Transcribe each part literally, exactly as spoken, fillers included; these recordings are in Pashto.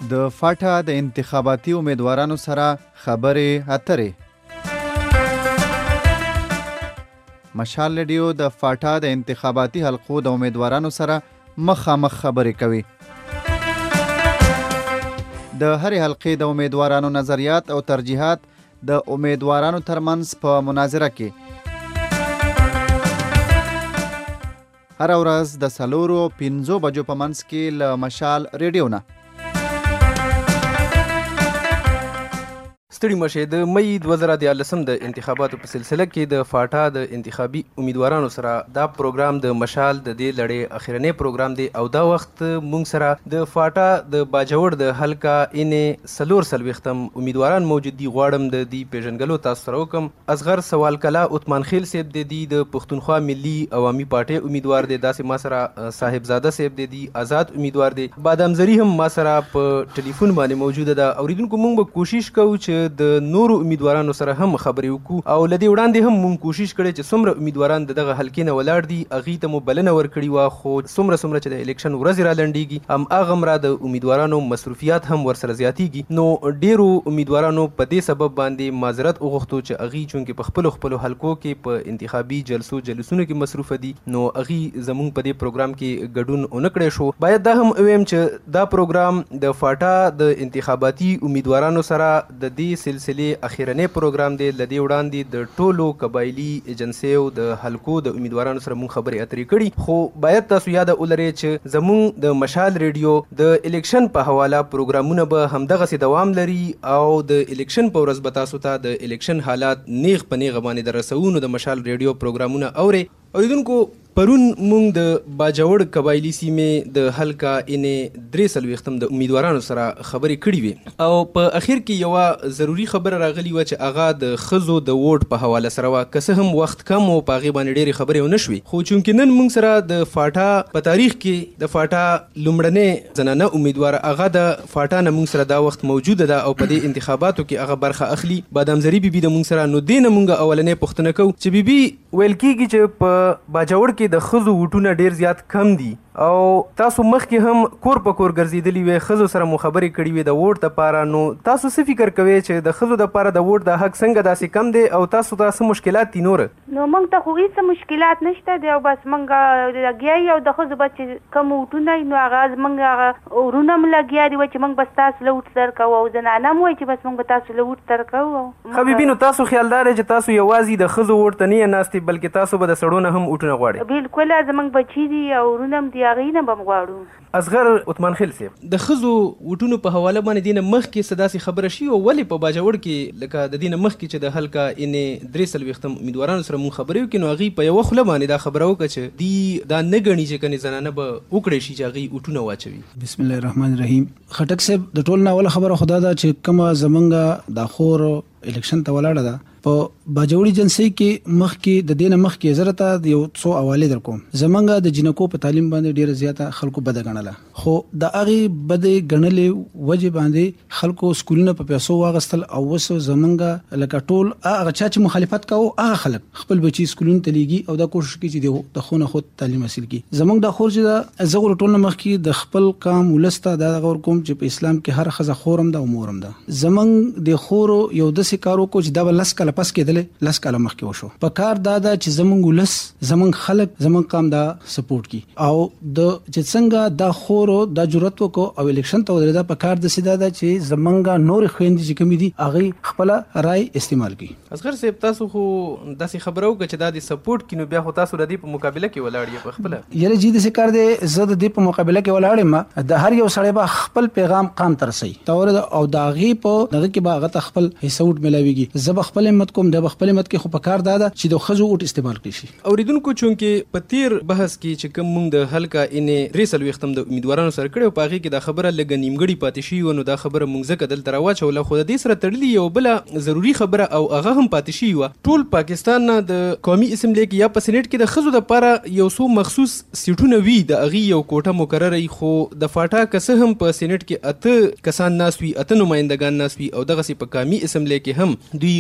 د فاټا د انتخاباتي امیدوارانو سره خبرې اترې. مشال رادیو د فاټا د انتخاباتي حلقو د امیدوارانو سره مخامخ خبرې کوي. د هرې حلقې د امیدوارانو نظریات او ترجیحات د امیدوارانو ترمنځ په مناظره کې هر ورځ د څلورو پنځو بجو په منځ کې له مشال رادیو نه. ستړي مشه د مئی دوه زره دیارلسم د انتخاباتو په سلسله کې د فاټا د انتخابي امیدوارانو سره دا پروګرام د مشال د دې لړۍ اخرنی پروګرام دی او دا وخت مونږ سره د فاټا د باجوړ د حلقه انې سلور سلويختم امیدواران موجود دي. غواړم د دې پیژنګلو تاسو سره وکم. اصغر سوال کلا عثمان خیل صاحب د دې د پښتونخوا ملي عوامي پارټي امیدوار دی. داسې ما سره صاحبزاده صاحب د دې آزاد امیدوار دی. بادام زری هم ما سره په ټلیفون باندې موجوده ده. اوریدونکو مونږ به کوشش کوو چې د نورو امیدوارانو سره هم خبرې وکړو او لدی وړاندې هم مونږ کوشش کړی چې څومره امیدواران دغه حلقې نه ولاړ دي هغې ته مو بلنه ورکړې وه، خو څومره څومره چې د الیکشن ورځې را لنډېږي هم هغومره د امیدوارانو مصروفیات هم ورسره زیاتېږي. نو ډېرو امیدوارانو په دې سبب باندې معذرت وغوښتو چې هغې چونکې په خپلو خپلو حلقو کې په انتخابي جلسو جلوسونو کې مصروفه دي نو هغې زموږ په دې پروګرام کې ګډون ونه کړی شو. باید دا هم ووایم چې دا پروګرام د فاټا د انتخاباتي امیدوارانو سره د دې سلسلې اخیرنی پروګرام دی. لدې وړاندې د ټولو قبایلي ایجنسیو د حلقو د امیدوارانو سره مونږ خبرې اترې کړي، خو باید تاسو یاد ولرئ چې زموږ د مشال رادیو د الیکشن په حواله پروګرامونه به همدغسې دوام لري او د الیکشن په ورځ به تاسو ته د الیکشن حالات نیغ په نیغه باندې در رسوو. نو د مشال رادیو پروګرامونه اورئ. اوریدونکو پرون مونږ د باجوړ قبایلي سیمې د حلقه انې درې څلوېښتم د امیدوارانو سره خبرې کړې وې او په اخر کې یوه ضروري خبره راغلې وه چې هغه د ښځو د ووټ په حواله سره وه. که څه هم وخت کم و په هغې باندې ډېرې خبرې ونه شوې، خو چونکې نن مونږ سره د فاټا په تاریخ کې د فاټا لومړنۍ زنانه امیدواره هغه د فاټا نه مونږ سره دا وخت موجوده ده او په دې انتخاباتو کې هغه برخه اخلي. بادام زری بیبي د مونږ سره. نو دې نه مونږ اولنۍ پوښتنه کوو چې بیبي ویل کېږي چې په باجوړ کې د ښځو ووټونه ډېر زیات کم دي او تاسو مخکې هم کور په کور ګرځېدلي وې، ښځو سره مو خبرې کړې وې د ووټ دپاره. نو تاسو څه فکر کوئ چې د ښځو دپاره د ووټ د حق څنګه داسې کم دی او تاسو ته څه مشکلات دي نوره؟ نو موږ ته خو هېڅ مشکلات نشته دی او بس موږ لګیا یو د ښځو به چې کم ووټونه وي نو هغه زموږ هغه ورونه هم لګیا دي چې موږ بس تاسو له ووټ درکوو او زنانه هم وایي چې بس موږ به تاسو له ووټ درکوو. ښه بیبي، نو تاسو خیال دار چې تاسو یوازې د ښځو ووټ ته نه یې ناستې بلکې تاسو به د سړو نه هم ووټونه غواړئ؟ بلکل، زموږ بچي دي او ورونه هم دي هغې نه به هم غواړو. اصغر عثمان خیل صاحب، د ښځو ووټونو په حواله باندې دې نه مخکې څه داسې خبره شي او ولې په باجوړ کې لکه د دې نه مخکې چې د حلقه انې درې څلوېښتم امیدوارانو سره مونږ خبرې وکړې نو هغې په یوه خوله باندې دا خبره وکړه چې دوی دا نه ګڼي چې کنې زنانه به وکړی شي چې هغې ووټونه واچوي؟ بسم الله الرحمن الرحیم. خټک صاحب، د ټول نه اوله خبره خدا ده چې کومه زمونږ دا خور الیکشن ته ولاړه ده په باجوړي جنسي کې مخکې د دې نه مخکې زه ته یو څو حوالې در کوم. زمونږ د جنکو په تعلیم باندې ډېره زیاته خلکو بده ګڼله، خو د هغې بدې ګڼلې وجې باندې خلکو سکولونه په پیسو واغستل او اوس زمونږ لکه ټول هغه چا چې مخالفت کوو هغه خلک خپل بچي سکولونو ته لیږي او دا کوشش کوي چې د خو نه خود تعلیم حاصل کړي. زمونږ د خور چې زه غواړم ټول نه مخکې د خپل قام ولس ته دا غور کوم چې په اسلام کې هر ښځه خور هم ده او مور هم ده. زمونږ د خورو یو داسې کار وکړو چې دا به لس کاله پس کېدلې لس کاله مخکې وشو. په کار دا ده چې زمونږ ولس زمونږ خلک زمونږ قام دا سپورټ کړي او د چې څنګه دا خورو دا جرأت وکړو او الیکشن ته ودرېده. په کار داسې دا ده چې زمونږ نورې خویندې چې کومې دي هغې خپله رای استعمال کړي. اصغر صاحب، تاسو خو داسې خبره وکړه چې دا د سپورټ کړي نو بیا خو تاسو د دې په مقابله کې ولاړ یې په خپله؟ یاره جي داسې کار دی، زه د دې په مقابله کې ولاړ یم. د هر یو سړی به خپل پیغام قام ته رسوي او د هغې په دغه کې به هغه ته خپل حصه ووټ میلاویږي. زه به خپل همت کوم، د به خپل همت کې خو په کار دا ده چې د ښځو ووټ استعمال کړي شي. اوریدونکو چونکې په تیر بحث کې چې کوم مونږ د حلقه انې درې څلوېښتم د امیدوارانو سره کړی او په هغې کې دا خبره لږه نیمګړې پاتې شوي وه نو دا خبره مونږ ځکه دلته راواچوله، خو د دې سره تړلې یو بله ضروري خبره او هغه هم پاتې شوي وه. ټول پاکستان نه د قومي اسمبلۍ کې یا په سینټ کې د ښځو دپاره یو څو مخصوص سیټونه وي، د هغې یو کوټه مقرره وي، خو د فاټا که څه هم په سینټ کې اته کسان ناست وي، اته نمایندګان ناست وي او دغسې په قومي اسمبلۍ کې هم دوی قومي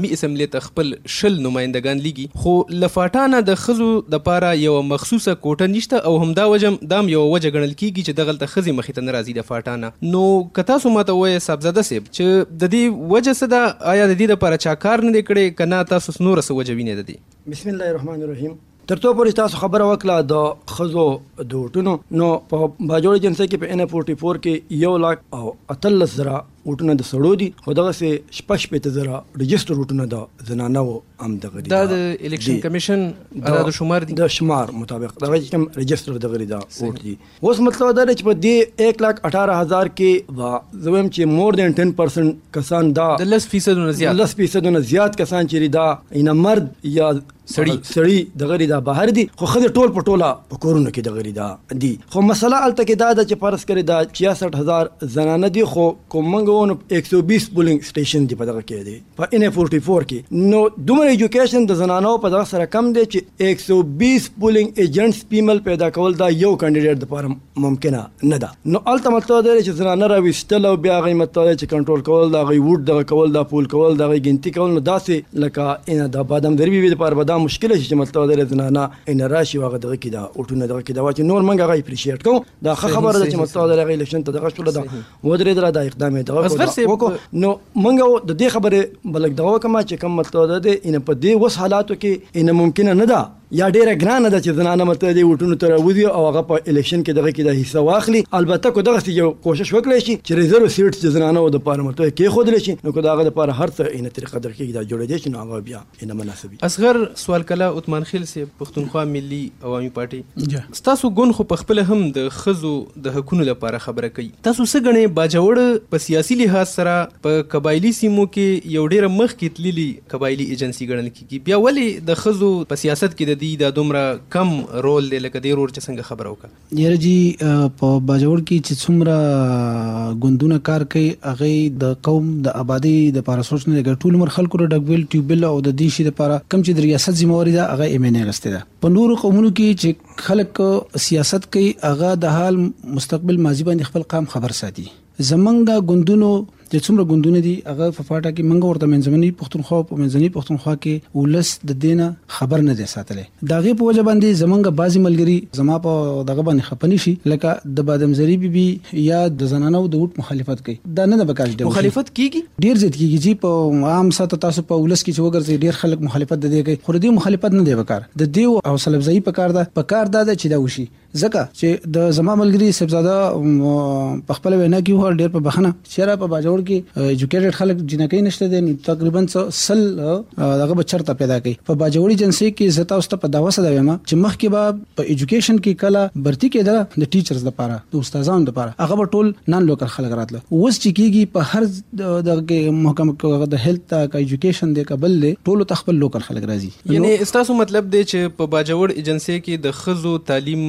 انتخابي اسمبلی ته خپل شل نمائندگان لیږي، خو له فاټا نه د ښځو دپاره یوه مخصوصه کوټه نشته او همدا وجه دام یوه وجه ګڼل کیږي چې دغلته ښځې مخې ته نه راځي د فاټا نه. نو که تاسو ماته ووایې صاحبزاده صاحب چې د دې وجه څه ده، آیا د دې دپاره چا کار نه دی کړی که نه تاسو نوره څه وجه وینئ د دې؟ بسم الله الرحمن الرحیم. تر څو پورې تاسو خبره وکړه د ښځو د ووټونو، نو په باجوړ ایجنسۍ کې په ان فورټي فور کې یو لاک او اتلس زره ووټونه د سړو دي، خو دغسې شپږ شپېته زره رجسټر ووټونه د زنانو هم دغه دي. دا د الیکشن کمیشن اعداد و شمار دي، د شمار مطابق دغه چې کوم رجسټر دغه دی دا ووټ دي. اوس مطلب دا دی چې په دې ایک لاک اټاره هزار کې به زه وایم چې مور دین ټن پرسنټ کسان دا د لس فیصدونه زیات لس فیصدونه زیات کسان چې دا اینه مرد یا سړی سړی دغه دا بهر دي، خو ښځې ټول په ټوله په کورونو کې دغه دا دي. خو مسله هلته کې دا ده چې فرض کړئ دا چھیاسઠ هزار زنانه دي، خو کوم موږ وونو ایک سو بیس پولینګ سټیشن دی په دغه کې دی په ان فورټي فور کې. نو دومره ایجوکیشن د زنانو په دغه سره کم دی چې ایک سو بیس پولینګ ایجنټس فیمل پیدا کول دا یو کانډیډیټ دپاره ممکنه نه ده. نو هلته مطلب دی چې زنانه راویستل او بیا هغوی مطلب دی چې کنټرول کول د هغوی ووټ دغه کول دا پول کول د هغوی ګنتي کول، نو داسې لکه د بادامدري بیبي دپاره به دا مشکله شي چې مطلب دی زنانه اینه راشي او هغه دغه کې دا ووټونه دغه کې دا واچي. نور موږ هغه اپریشیټ کوو، دا ښه خبره ده چې مطلب دی هغه الیکشن ته دغه شوله ده ودرېدله، دا اقدام یې دغه وکړو. نو موږ د دې خبرې بلک دغه وکړم چې کوم مطلب دی اینه په دې اوس حالاتو کې اینه ممکنه نه ده یا ډیره ګرانه ده چې زنانه مطلب دی ووټونو ته راوځي او هغه په الیکشن کې دغه کې د حصه واخلي. البته که دغسې یو کوشش وکړی شي چې ریزرو سیټس چې زنانو دپاره مطلب کېښودلی شي، نو که د هغه دپاره هر څه اینه طریقه در کېږي دا جوړېدی شي، نو هغه بیا اینه مناسب وي. اصغر سوال کله عثمان خیل صاحب، پښتونخوا ملي عوامي پارټي، ستاسو ګوند خو پخپله هم د ښځو د حقونو لپاره خبره کوي. تاسو څه ګڼئ باجوړ په سیاسي لحاظ سره په قبایلي سیمو کې یو ډېره مخکې تللي قبایلي ایجنسي ګڼل کېږي، بیا ولې د ښځو په سیاست کې د دوی دا دومره کم رول دی لکه دې رور چې څنګه خبره وکړه؟ یاره جی په باجوړ کې چې څومره ګوندونه کار کوي هغې د قوم د آبادۍ دپاره سوچ نه دی. ټول عمر خلکو د ډګویل ټیوبویل او د دې شي دپاره کوم چې د ریاست ذمهواري ده هغه ایم این اې اخیستې ده. په نورو قومونو کې چې خلک سیاست کوي هغه د حال مستقبل ماضي باندې خپل قام خبر ساتي. زمونږ ګوندونو چې څومره ګوندونه دي هغه په فاټا کې موږ ورته منځنۍ پښتونخوا په منځنۍ پښتونخوا کې ولس د دې نه خبر نه دی ساتلی. د هغې په وجه باندې زمونږ بعضې ملګري زما په دغه باندې خفه نه شي، لکه د بادمزري بیبي یا د زنانو د ووټ مخالفت کوي. دا نه ده پکار چې مخالفت کېږي، ډېر زیات کېږي چې په عام سطح تاسو په ولس کې چې وګرځئ ډېر خلک مخالفت د دې کوي، خو د دې مخالفت نه دی پکار. د دې حوصله افزایي پکار ده پکار دا ده چې دا وشي. ځکه چې د زما ملګري صاحبزاده په خپله وینا کې وویل ډېر په بخښنه چې یاره په باجوړ کې ایجوکیټډ خلک جنکۍ نشته دی، نو تقریبا سل دغه به چرته پیدا کوي. په باجوړي ایجنسۍ کې زه تاسو ته په دعوه سره وایم چې مخکې به په ایجوکیشن کې کله برتي کېدله د ټیچرز لپاره د استادانو لپاره هغه به ټول نان لوکل خلک راتله. اوس چې کېږي په هر دغه محکمه د هیلث ته که ایجوکیشن دی که بل دی ټولو ته خپل لوکل خلک راځي. یعنې ستاسو مطلب دی چې په باجوړ ایجنسۍ کې د ښځو تعلیم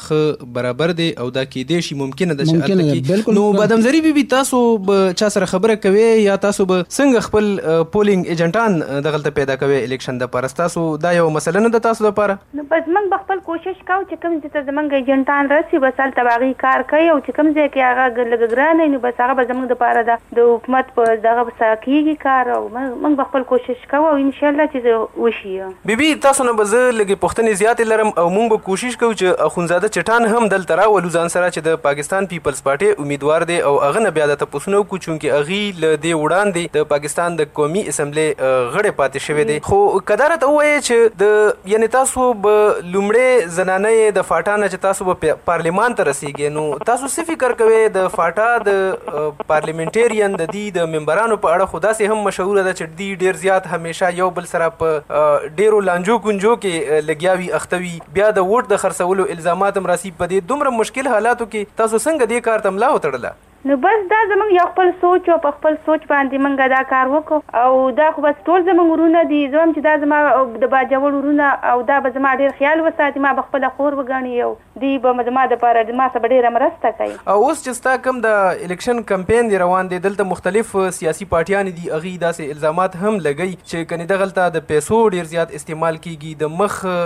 ښه برابر دی او دا کېدی شي ممکنه ده چې هلته کې. نو بادمزري بیبي تاسو به چا سره خبره کوئ یا تاسو به څنګه خپل پولینګ ایجنټان دغلته پیدا کوئ الیکشن دپاره؟ ستاسو دا یو مسله نه ده تاسو دپاره؟ نو بس موږ به خپل کوشش کوو چې کوم ځای ته زموږ ایجنټان راسي بس هلته به هغوی کار کوي، او چې کوم ځای کې هغه لږ ګران وي نو بس هغه به زموږ دپاره ده د حکومت په دغه سره کېږي کار، او موږ به خپل کوشش کوو او انشاءالله چې وشي. بیبي تاسو نه به زه لږې پوښتنې زیاتې لرم او موږ به کوشش کوو چې اخونزاده چټان هم دلته راولو ځان سره چې د پاکستان پیپلز پارټۍ امیدوار دی او هغه نه بیا درته پوښتنه وکړو چونکې هغې له دې وړاندې د پاکستان د قومي اسمبلی غړی پاتې شوی دی. خو که دا راته ووایې چې د یعنې تاسو به لومړی زنانه د فاټا نه چې تاسو به پارلیمان ته رسیږئ، نو تاسو څه فکر کوئ د فاټا د پارلیمنټیرین د دې د ممبرانو په اړه؟ خو داسې هم مشهوره ده چې دوی ډېر زیات همیشه یو بل سره په ډېرو لانجو کنجو کې لګیا وي اخته وي، بیا د ووټ د خرڅولو الزامات هم راسي. په دې دومره مشکل حالاتو کې تاسو څنګه دې کار ته ملا وتړله؟ نو بس دا زمونږ یو خپل سوچ او په خپل سوچ باندې موږ دا کار وکړو، او دا خو بس ټول زمونږ ورونه دي. زه هم چې دا زما د باجوړ ورونه او دا به زما ډېر خیال وساتي، ما به خپله خور وګڼي او دوی به زما دپاره ما سره به ډېره مرسته کوي. او اوس چې ستا کوم د الیکشن کمپین دی روان دی، دلته مختلف سیاسي پارټیانې دي، هغوی داسې الزامات هم لګوي چې کنې دغلته د پیسو ډېر زیات استعمال کېږي، د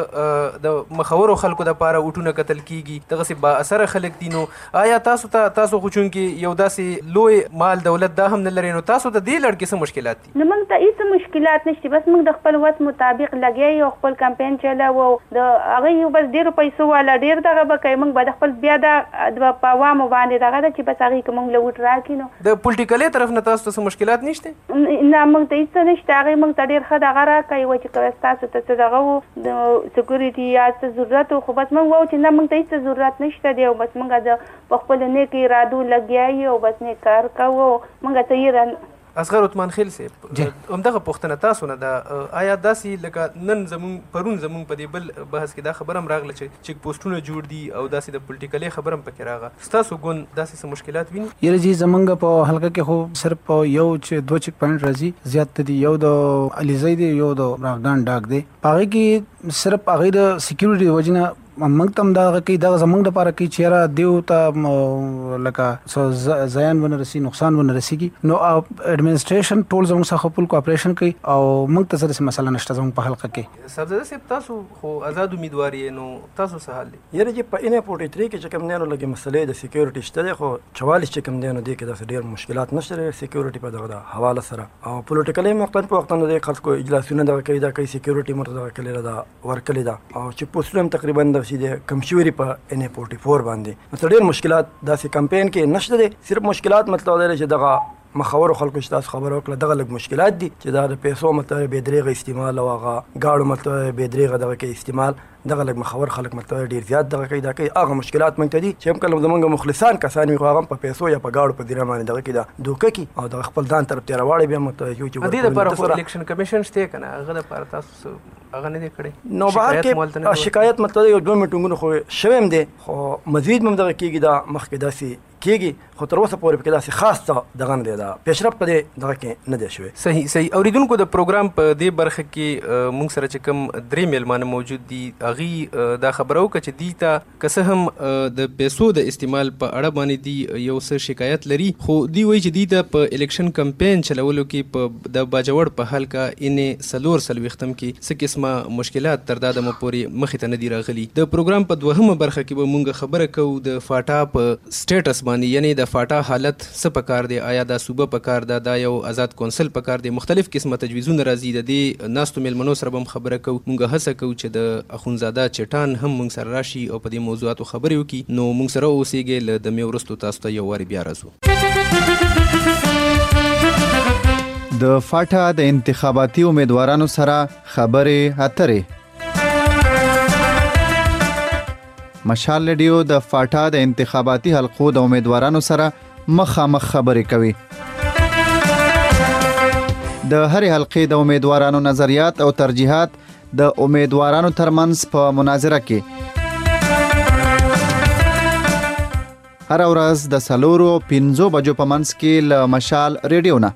مخ د مخورو خلکو دپاره ووټونه کتل کېږي، دغسې با اثره خلک دي. نو آیا تاسو ته تاسو خو چونکې یو داسې لوی مال دولت دا هم نه لري، نو تاسو د دې لړ کې څه مشکلات دي؟ نو موږ ته هیڅ مشکلات نشته، بس موږ د خپل وس مطابق لګیا یو، خپل کمپاین چلاو د هغه یو بس ډیرو پیسو والا ډیر دغه به کوي، موږ به د خپل بیا د په عوامو باندې دغه ده چې بس هغې که موږ له وټ راکړي. نو د پولیټیکلي طرف نه تاسو ته څه مشکلات نشته؟ نه موږ ته هیڅ نشته، هغې موږ ته ډېر ښه دغه راکوي و چې که ستاسو ته څه دغه و د سکیورټي یا څه ضرورت و، خو بس موږ وایو چې نه موږ ته هیڅ ضرورت نشته دی، او بس موږ د په خپلو نیکو ارادو لګیا یو او بس نیک کار کوو، موږ ته یې اصغر عثمان خیل صاحب همدغه پوښتنه تاسو نه ده، آیا داسې لکه نن زمونږ پرون زمونږ په دې بل بحث کې دا خبره هم راغله چې چیک پوسټونه جوړ دي او داسې د پولیټیکلي خبره هم پکې راغله، ستاسو ګوند داسې څه مشکلات ویني؟ یره جی زمونږ په حلقه کې خو صرف یو چې دوه چیک پوینټ راځي زیات دي، یو د علیزی دی، یو د راغدان ډاک دی، هغه کې صرف هغه د سکیورټي وجنه موږ تم دا کوي دا زمونږ د پاره کې چیرې دیو ته لکه زیان ونه رسی نقصان ونه رسیږي، نو اډمنسټریشن ټول زموږ څخه خپل کوآپریشن کوي او موږ ته څه مسله نشته زموږ په حلقه کې. صاحبزاده صاحب تاسو خو آزاد امیدوار یې، نو تاسو څه حال دی؟ یاره چې په انه فورټي تھری کې چې کوم نه لګي مسلې د سکیورټي شته دی، خو چوالیس چې کوم دی نو دی کې دا ډېر مشکلات نشته سکیورټي په دغه حواله سره، او پولیټیکلی مختلف په وخت نه د خلکو اجلاسونه دغه کوي، دا کوي سکیورټي مرته کړي دا ورکړي دا، او چې پوسټونه تقریبا د سیده کمشوري په ان فورټي فور باندې، نو ډېر مشکلات داسې کمپاین کې نشته دي، صرف مشکلات مطلب دی چې دغه مخاور خلکو چې تاسو خبره وکړه دغه لږ مشکلات دي چې دا د پیسو مطلب بې دریغه استعمال او هغه گاړو مطلب بې دریغه دغه کې استعمال، دغه لږ مخاور خلک مطلب ډیر زیات دغه کوي، دا کوي هغه مشکلات مونږ ته دي چې هم کله زمونږ مخلصان کسان وي خو هغه په پیسو یا په گاړو په ذریعه باندې دغه کې دا دوکه کی او دغه خپل ځان طرف ته راوړي بیا مطلب یو چې دې لپاره خو الیکشن کمیشن شته کنه، هغه لپاره تاسو هغه نه دی کړی؟ نو بهر کې شکایت مطلب یو دوه میټینګونه خو شوم دي، خو مزید هم دغه کېږي دا مخکې داسې کېږي، خو تر اوسه پورې پکې داسې خاص څه دغه نه دی، دا پیشرفت په دې دغه کې نه دی شوی. صحیح صحیح. اوریدونکو د پروګرام په دې برخه کې موږ سره چې کوم درې میلمانه موجود دي هغې دا خبره وکړه چې دوی ته که څه هم د پیسو د استعمال په اړه باندې دوی یو څه شکایت لري، خو دوی وایي چې دوی ته په الیکشن کمپین چلولو کې په د باجوړ په حلقه انې څلور څلوېښتم کې څه قسمه مشکلات تر دا دمه پورې مخې ته نه دي راغلي. د پروګرام په دوهمه برخه کې به موږ خبره کوو د فاټا په سټیټس باندې، یعنی د فاټا حالت څه پکار دی، آیا دا صوبه پکار ده، دا یو آزاد کونسل پکار دی، مختلف قسمه تجویزونه راځي. د دې ناستو میلمنو سره به هم خبره کوو، موږ هڅه کوو چې د اخونزاده چټان هم موږ سره راشي او په دې موضوعاتو خبرې وکړي، نو موږ سره اوسېږئ. له دمې وروستو تاسو ته یو وارې بیا راځو. د فاټا د انتخاباتي امیدوارانو سره خبرې اترې. مشال ریډیو د فاټا د انتخاباتي حلقو د امیدوارانو سره مخامخ خبرې کوي. د هرې حلقې د امیدوارانو نظریات او ترجیحات د امیدوارانو ترمنځ په مناظره کې هر ورځ د څلورو پنځو بجو په منځ کې له مشال ریډیو نه.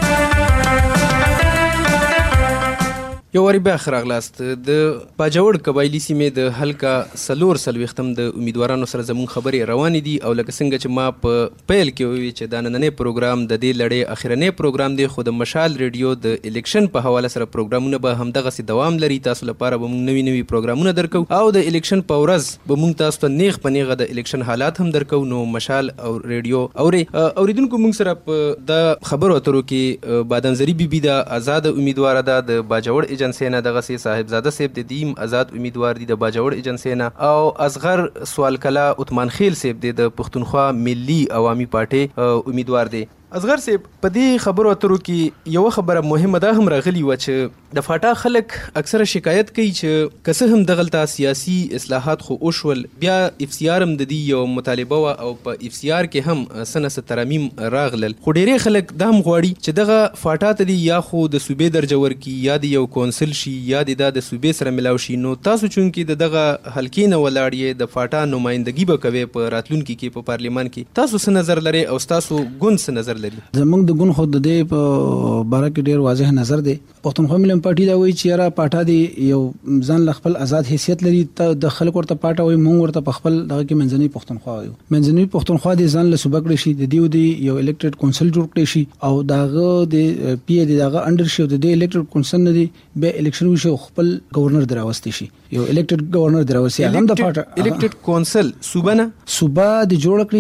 یو واری بیا ښه راغلاست. د باجوړ قبایلي سیمې د حلقه څلور څلوېښتم د امیدوارانو سره زموږ خبرې روانې دي، او لکه څنګه چې ما په پیل کې وویل چې دا نننی پروګرام د دې لړۍ اخرنی پروګرام دی، خو د مشال ریډیو د الیکشن په حواله سره پروګرامونه به همدغسې دوام لري. تاسو لپاره به موږ نوي نوي پروګرامونه درکو، او د الیکشن په ورځ به موږ تاسو ته نیغ په نیغه د الیکشن حالات هم درکو. نو مشال او ریډیو اوري اوریدونکو موږ سره په د خبرو اترو کې بادنزري بیبي د آزاد امیدواره ده، د باجوړ ایجنسی نه دغه سي صاحبزاده صاحب د دیم آزاد امیدوار دي د باجوړ ایجنسی نه، او اصغر سوال کلا عثمان خیل صاحب د پښتونخوا ملي عوامي پارټي امیدوار دي. اصغر صاحب په دې خبرو اترو کې یو خبره مهمه ده هم راغلی و چې د فاټا خلک اکثره شکایت کوي چې که څه هم دغلته سیاسي اصلاحات خو وشول، بیا اف سی آر هم د دې یو مطالبه وه، او په اف سی آر کې هم څه نه څه ترامیم راغلل، خو ډېری خلک دا هم غواړي چې دغه فاټا ته دي یا خو د صوبې درجه ورکړي، یا د یو کونسل شي، یا د دا د صوبې سره ملاو شي. نو تاسو چونکې د دغه حلقې نه ولاړ یې، د فاټا نمایندګي به کوئ په راتلونکي کې په پارلیمان کې، تاسو څه نظر لرئ او ستاسو ګوند څه نظر لري؟ زمونږ د ګوند خو د دې په باره کې ډېر واضح نظر دی. پښتونخوا ملي پارټي دا وایي چې یاره پاټا دی یو ځان له خپل آزاد حیثیت لري، د خلک ورته پاټا وایي، موږ ورته په خپل دغه کې منځنۍ پښتونخوا وایو. منځنۍ پښتونخوا دی ځان له صوبه کړی شي، د دې دی یو الیکټډ کونسل جوړ کړی شي، او دغه د پی ای دغه انډر شي، د دې الیکټډ کونسل نه دی به الیکشن وشي، خپل گورنر دراوستي شي، یو الیکټډ گورنر دراوستي. هغه د پاټا الیکټډ کونسل صوبه نه صوبه د جوړ کړی شي،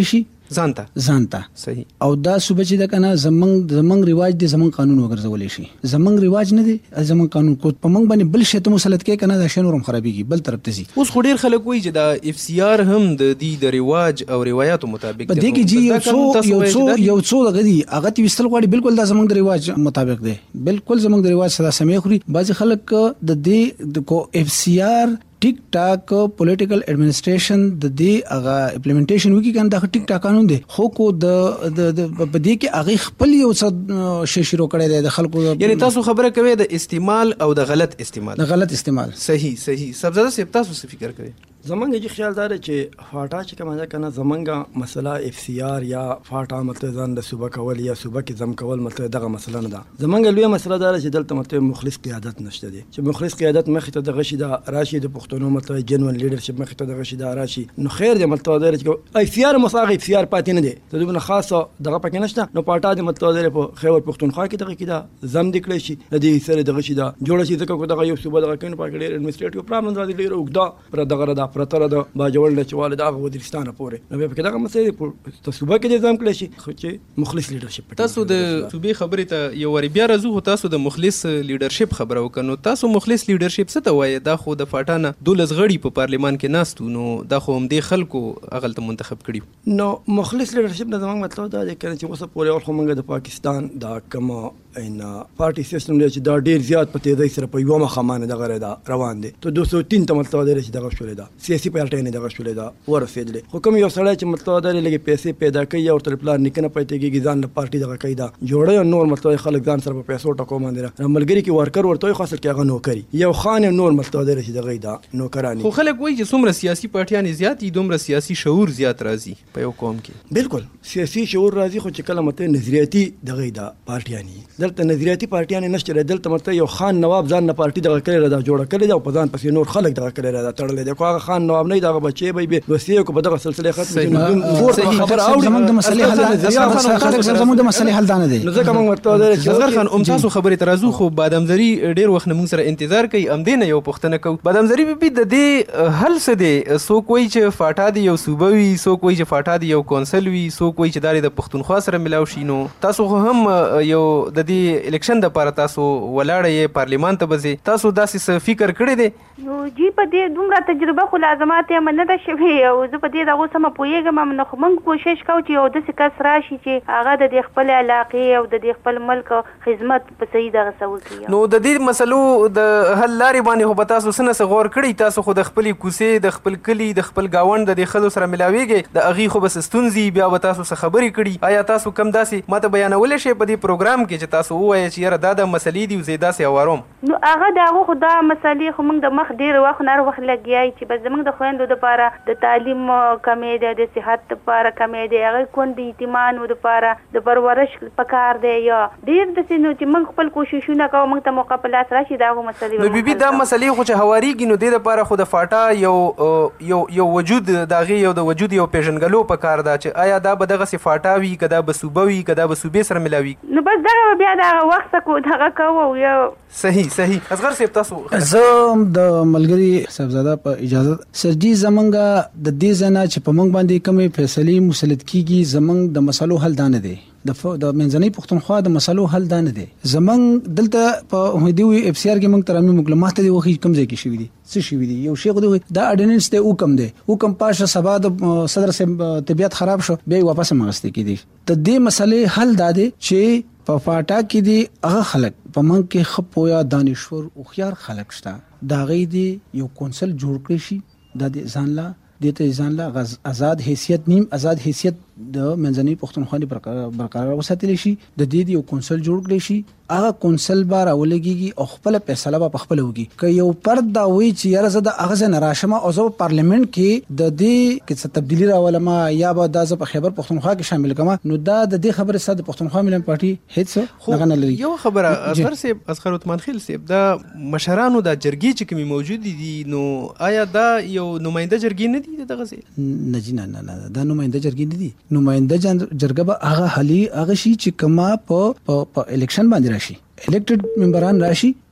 ځانته ځانته صحیح. او دا صوبه چې د کنه زمنګ زمنګ رواج دي زمنګ قانون وګرځولې شي زمنګ رواج نه دي زمنګ قانون کو په موږ باندې بل شته مسلط کې کنه دا شنورم خرابېږي بل طرف ته زی. اوس خو ډیر خلک وایي چې دا اف سی آر هم د دې د رواج او روایتو مطابق په دې کې جی یو څو یو څو یو څو دغه دي هغه تی وستل غواړي بالکل دا زمنګ د رواج مطابق دی بالکل زمنګ د رواج سره سمې خوري. بعض خلک د دې د کو اف سی آر ټیک ټاک پولیټیکل ایڈمنسټریشن د دې هغه امپلیمنټیشن وکي کنه دا ټیک ټاک قانون دی خو کو د د په دې کې هغه خپل یو څه شی شروع کړی دی د خلکو یعنی تاسو خبره کوي د استعمال او د غلط استعمال د غلط استعمال صحیح صحیح سبزاده سیب تاسو څه فکر کوي؟ زمونږ چې خیال دار چې فاټا چې کومه ده کنه زمونږ مسله اف سی آر یا فاټا مطلب ځان د صوبه کول یا صوبه کې زم کول مطلب دغه مسله نه ده. زمونږ لوی مسله دار چې دلته مطلب مخلص قیادت نشته دي چې مخلص قیادت مخې ته دغه شي د راشي د پښتونو مطلب جنون لیډرشپ مخې ته دغه شي د راشي نو خیر دی مطلب دار چې اف سی آر مساغ اف سی آر پاتې نه دي ته دونه خاصه دغه پکې نشته نو فاټا د مطلب دار په خیبر پښتونخوا کې دغه کې دا زم د کړی شي د دې سره دغه شي دا جوړ شي ځکه دغه یو صوبه دغه کین په ډېر انویسټیټیو پرابلم راځي ډېر وګدا پر دغه را پرتر د جوړ نه چواله دا وزیرستان پورې نو به کې دا مسله په صوبه کې نظام کړی شي خو چې مخلص لیډرشپ تاسو د صوبې خبرې ته یو ور بیا راځو تاسو د مخلص لیډرشپ خبره وکړو تاسو مخلص لیډرشپ څه ته وایي دا خو د فاټانه دولس غړي په پارلیمان کې ناستو نو دا خو هم د خلکو اغل ته منتخب کړي نو مخلص لیډرشپ د زموږ مطلب دا دی چې اوس پورې اور خو موږ د پاکستان دا کوم ان پارټي سیستم دی چې دا ډیر زیات په تیزی سره په یو مخامانه دغه دا روان دي ته دوه سوه تین ته مطلب دی چې دغه شولې دا سیاسي پارټي نه دغه شولې دا ورسېدلې حکم یو سړی چې مطلب دا لګي پیسې پیدا کوي او تر پلان نکنه پاتې کېږي ځان له پارټي دغه قاعده جوړه نور مطلب خلک ځان سره په پیسو ټکو باندې عملګری کې ورکر ورته خاص کې هغه نوکری یو خان نور مطلب دی چې دغه دا نوکرانی خو خلک وایي چې څومره سیاسي پارټیان زیات دي دومره سیاسي شعور زیات راځي په یو قوم کې بالکل سیاسي شعور راځي خو چې کله مته نظریاتي دغه دا پارټیانی دلته نظریاتي پارټیان نشته دلته مته یو خان نواب ځان نه پارټي دغه کړی را جوړه کړی دا په ځان پسې نور خلک دغه کړی را تړلې د کوه خان نواب نه دغه بچي به وسیه کو په دغه سلسله ختم خبر او زمونږ د مسلې حل زمونږ د مسلې حل دانه دي نو ځکه موږ ورته چې اصغر خان ام تاسو خبرې ترازو خو بادامزری ډیر وخت موږ سره انتظار کوي ام دې نه یو پښتنه کو بادامزری به د دې حل څه دی سو کوئی چې فاټا دی یو صوبه وي سو کوئی چې فاټا دی یو کونسل وي سو کوئی چې داري د پښتونخوا سره ملاو شي نو تاسو هم یو د دې الیکشن د لپاره تاسو ولاړ یې پارلیمان ته بځي تاسو داسې فکر کړی دی نو جی په دې دومره تجربه خو لازمات یې منه ده شوی او زه په دې دغه سم پوهیږم نو خو موږ کوشش کوو چې یو داسې کس راشي چې هغه د خپل علاقې او د خپل ملک خدمت په صحیح دغه سوي کوي نو د دې مسلو د حل لارې باندې خو تاسو سنه غور کړی تاسو خو د خپل کوسې د خپل کلی د خپل گاوند د خلکو سره ملاويږي د اغي خو بس ستونزي بیا به تاسو سره خبرې کړي آیا تاسو کم داسې ماته بیانول شي په دې پروګرام کې چې تاسو وایي چې یاره دا د مسلې دی زیاده سي اوروم نو هغه دغه خو دا مسلې خو موږ د مخ ډیر وخت نه وخت لګیای چې بس موږ د خويندو لپاره د تعلیم کمې ده د صحت لپاره کمې ده هغه کون د ایتمان لپاره د پرورش پکار دی یا ډیر د سينو چې موږ خپل کوششونه کوو موږ ته موقع په لاس راشي دا مسلې نو بیبي دا مسلې خو چې هواريږي نو د لپاره خو د فاټا یو یو یو وجود داغي یو د وجود یو پیژنګلو پکار ده چې آیا دا به دغه صفاټا وي کدا به صوبه وي کدا به صوبې سره ملاوي نو بس دا بیا دا وخت کو دغه کوو یو صحیح صحیح اصغر سیب تاسو زه د ملګری صاحبزاده په اجازه سرجی زمونږه د دې زنا چې په مونږ باندې کومې فیصلې مسلط کیږي زمونږ د مسلو حل دانه دي د د منځنۍ پښتونخوا د مسلو حل دانه دي زمونږ دلته په هدیوي اف سی آر کې مونږ ترامي مکلمات دي وخی کم ځای کې شوی دي څه شوی دي یو شیخ دی دا اډیننس ته حکم دی حکم پاشه سبا د صدر سے طبيعت خراب شو بیا واپس مغسته کی دي ته دې مسلې حل داده چې په فاټا کې دي هغه خلک په من کې خپویا دانشور او خيار خلک شته دا غي دي یو کونسل جوړ کړی شي د ځانلا دته ځانلا آزاد حیثیت نیم آزاد حیثیت د منځنۍ پښتونخوا برقرار وساتل شي د دې یو کونسل جوړ کړی شي هغه کونسل بار اولګيږي او خپل فیصله په خپل وږي ک یو پرد دا وی چې یاره زه د اغاز نه راشمه او زه پارلیمنت کې د دې کې څه تبدیلی راولم یا به د ز په خیبر پښتونخوا کې شامل کما نو دا د دې خبره ساده پښتونخوا ملي پارټي هیڅ نه نه لري یو خبره اصغر سیب اصغر عثمان خیل سیب دا مشرانو د جرګي چې کومي موجود دي نو آیا دا یو نماینده جرګي نه دي دغه سي نه جی نه نه دا نماینده جرګي نه دي نماینده جرګه به هغه حالي هغه شي چې کما په په الیکشن باندې راشي الیکټډ ممبران راشي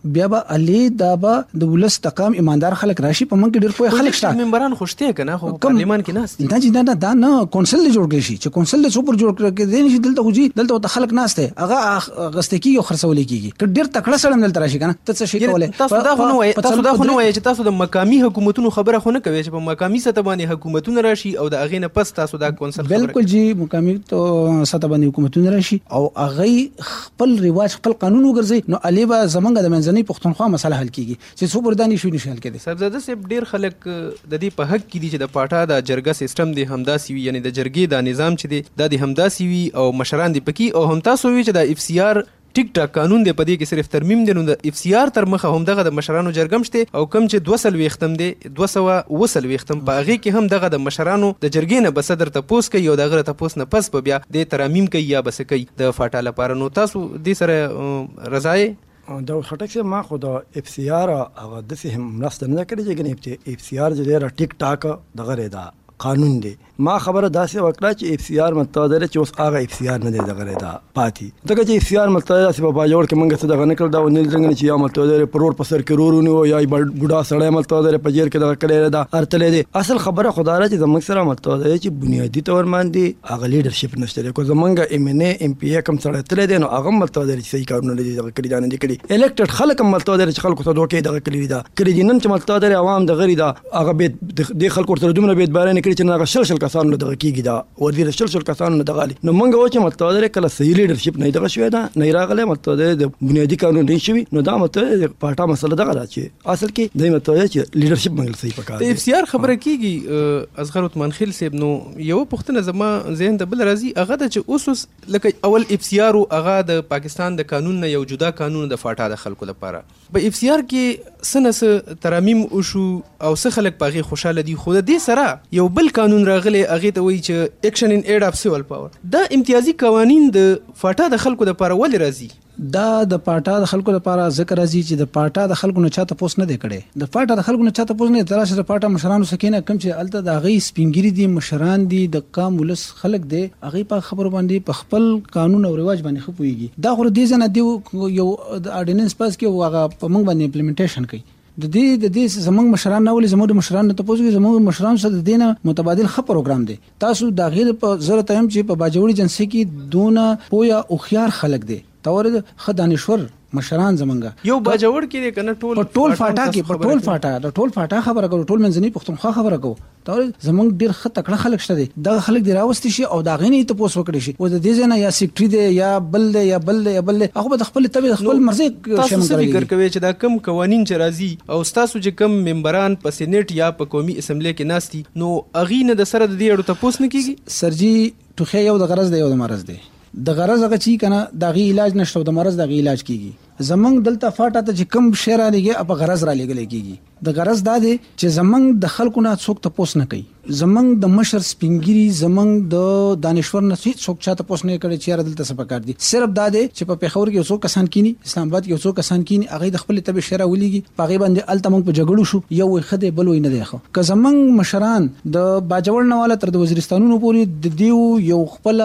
بیا به علي دا به د ولس تقام ایماندار خلک راشي په منګ ډیر په خلک شته ممبران خوشته کنه خو پارلیمان کې ناست دا چې دا دا نه کونسل جوړ کړي شي چې کونسل څو پر جوړ کړي دي نشي دلته خوږي دلته خلک ناشته هغه غستکی او خرڅول کیږي ک ډیر تکړه سره دلته راشي کنه ته څه شي کولای تاسو دا خو نو وای تاسو دا خو نو وای چې تاسو د مقامی حکومتونو خبره خو نه کوي چې په مقامی سطح باندې حکومتونه راشي او د اغې نه پس تاسو دا کونسل بالکل جی مقامی تو سطح باندې حکومتونه راشي او اغې خپل رواج خپل قانون وګرځي نو علي به زمونږ د منځنۍ پښتونخوا مسله حل کیږي چې څو بردانی شو نشي حل کېدی صاحبزاده صاحب ډیر خلک د دې په حق کې دي چې د پاټا د جرګه سیستم دی همداسي وي یعنی د جرګې د نظام چې دی دا د همداسي وي او مشران دی پکې او هم تاسو وی چې د اف سی آر ټیک ټاک قانون دی په دې کې صرف ترمیم دی نو د اف سی آر تر مخه هم دغه د مشرانو جرګم شته او کم چې دوه سل وختم دی دوه سوه وسل وختم په هغه کې هم دغه د مشرانو د جرګې نه بس در تپوس کوي او دغه تپوس نه پس په بیا د ترمیم کوي یا بس کوي د فاټا لپاره نو تاسو دې سره رضای دا خټک سه ما خو د اف سی آر هغه د سه هم نسته نه کړی چې ګنې اف سی آر چې ډیر ټیک ټاک دغه ردا قانون دی ما خبره داسې وکړه چې اف سی آر مطلب دی چې اوس هغه اف سی آر نه دی دغه ردا پاتې دغه چې اف سی آر مطلب دی چې په باجوړ کې منګه څه دغه نکړ دا ونیل څنګه چې یا مطلب دی پرور په سر کې رورونی او یا بډا سړی مطلب دی په جیر کې دغه کړی ردا ارتلې دی اصل خبره خدای چې زموږ سره مطلب دی چې بنیادی تور باندې هغه لیډرشپ نشته کو زمونږ ایم ان ای ام پی ای کوم سره تللی دی نو هغه مطلب دی چې صحیح کارونه دي دغه کړی دا نه دي کړی الیکټډ خلک مطلب دی چې خلکو ته دوکې دغه کړی دا کړی دي نن چې مطلب دی عوام د غری دا هغه به د خلکو سره دومره بیت بارانه کړی چې هغه شل شل کسان دغه کیږي دا وزیر شل شل کسان دغه نو مونږ و چې مطلب دی کله صحیح لیډرشپ نه دغه شوی دا نه راغله مطلب دی د بنیادی قانون نه شوی نو دا مطلب پاټا مسله دغه راځي اصل کې د مطلب چې لیډرشپ منګل صحیح پکاره د اف سی آر خبره کیږي اصغر عثمان خیل صاحب نو یو پښتنه زما ذهن ته بل راځي هغه د چې اوس لکه اول اف سی آر هغه د پاکستان د قانون نه یو جدا قانون د فاټا د خلکو لپاره په اف سی آر کې سنس ترامیم او شو او څه خلک پاغي خوشاله دي خو د دې سره یو بل قانون راغلی هغه ته وایي چې اکشن ان ایډ اف سیول پاور دا امتیازي قوانین د فاټا د خلکو لپاره ولې راځي دا د پاټا د خلکو لپاره ذکر راځي چې د پاټا د خلکو نه چاته پوس نه دی کړي د پاټا د خلکو نه چاته پوس نه تراشه د پاټا مشرانو سکینه کم چې الته د غي سپینګری دي مشران دي د قام ولس خلک دي هغه په خبرو باندې په خپل قانون او رواج باندې خپويږي دا خو دې ځنه دی یو د اورډیننس پاس کې هغه په موږ باندې امپلیمنټیشن کوي د دې د دې زمنګ مشران نه ولې زموږ مشران ته پوښتنه زموږ مشران سره د دینه متبادل خبر پروګرام دی تاسو دا غیر په ضرورت هم چې په باجوړي جنسي کې دونه پویا او خيار خلک دي تور خدانشور مشران زمنګ یو باجوړ کې کنه ټول په ټول فاټا کې په ټول فاټا د ټول فاټا خبره کوي ټول منځني پښتونخوا خبره کوي تور زمنګ ډیر خطه کړه خلک شته دي دا خلک دی راوستي شي او دا غینې ته پوس وکړي شي او د دې ځنه یا سیکټری دی یا بل دی یا بل دی یا بل دی هغه د خپل تبع خپل مرزي تاسو څه فکر کوي چې دا کم قوانين چې راځي او تاسو چې کم ممبران په سېنات یا په قومي اسمبلی کې ناستي نو اغینه د سره د دې اړه ته پوس نه کیږي سرجی ټوخه یو د غرض دی یو د مرز دی د غرض هغه چی کنه د غي علاج نشته د مرز د غي علاج کیږي زمنګ دلته فاټه ته چې کم شهر لګي په غرض را لګل کیږي د غرض دا دی چې زمنګ د خلکو نه څوک ته پوس نه کوي زمنګ د مشر سپینګری زمنګ د دانشور نه څوک چاته پوس نه کوي چې دلته څه پکار دي صرف دا دی چې په پیښور کې څوک کسان کینی اسلام آباد کې څوک کسان کینی هغه د خپل تبع شهر ولېږي په غي باندې التمنګ په جګړو شو یو خده بل وینه دی خو که زمنګ مشران د باجوړ نه والا تر د وزیرستانونو پورې د دیو یو خپل